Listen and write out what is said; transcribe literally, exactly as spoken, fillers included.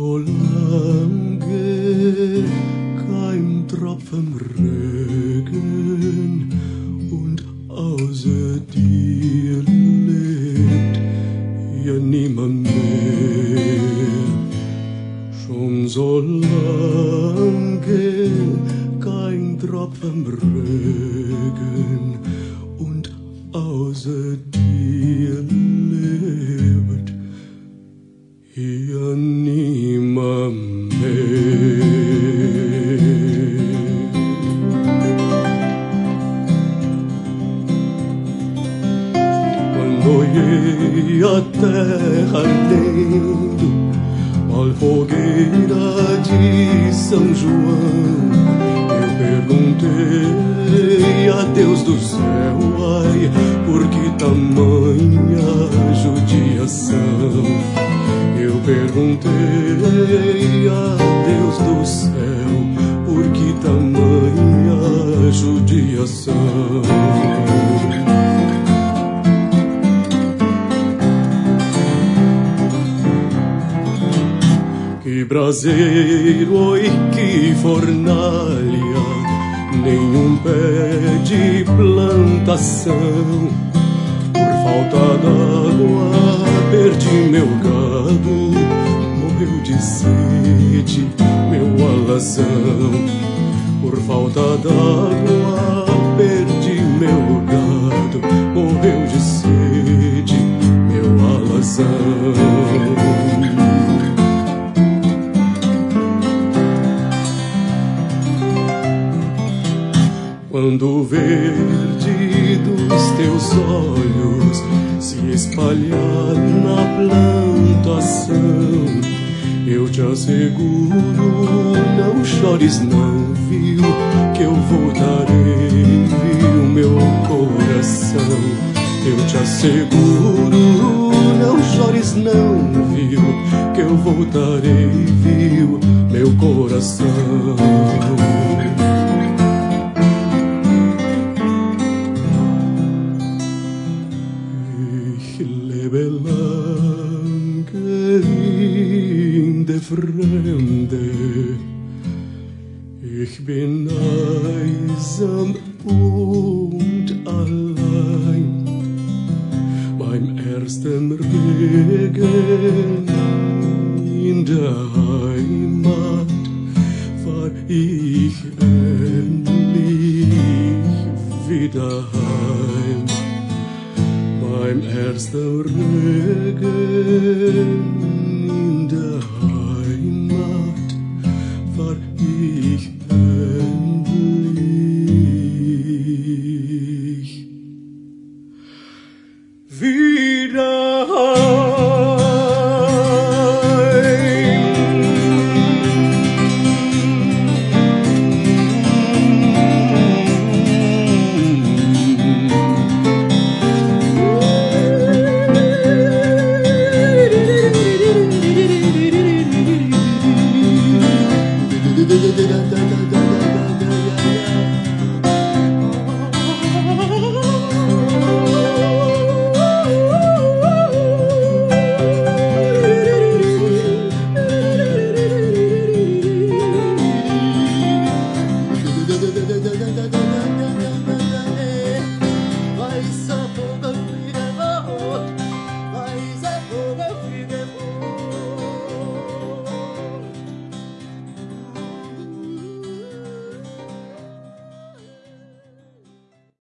so lange kein Tropfen Regen und außer dir lebt ja niemand mehr. Schon so lange kein Tropfen Regen und außer dir lebt hier niemand mehr. Quando ia a terra ardendo, mal fogueira de São João, eu perguntei a Deus do céu, ai, por que tamanha judiação? Eu perguntei a Deus do céu, por que tamanha judiação? Que braseiro, oi, que fornalha, nenhum pé de plantação. Por falta d'água perdi meu gado, morreu de sede meu alazão. Por falta d'água perdi meu gado, morreu de sede meu alazão. Quando o verde dos teus olhos se espalhar na plantação, eu te asseguro, não chores não, viu, que eu voltarei, viu, meu coração. Eu te asseguro, não chores não, viu, que eu voltarei, viu, meu coração. Fremde, ich bin einsam und allein. Beim ersten Regen in der Heimat war ich endlich wieder heim. Beim ersten Regen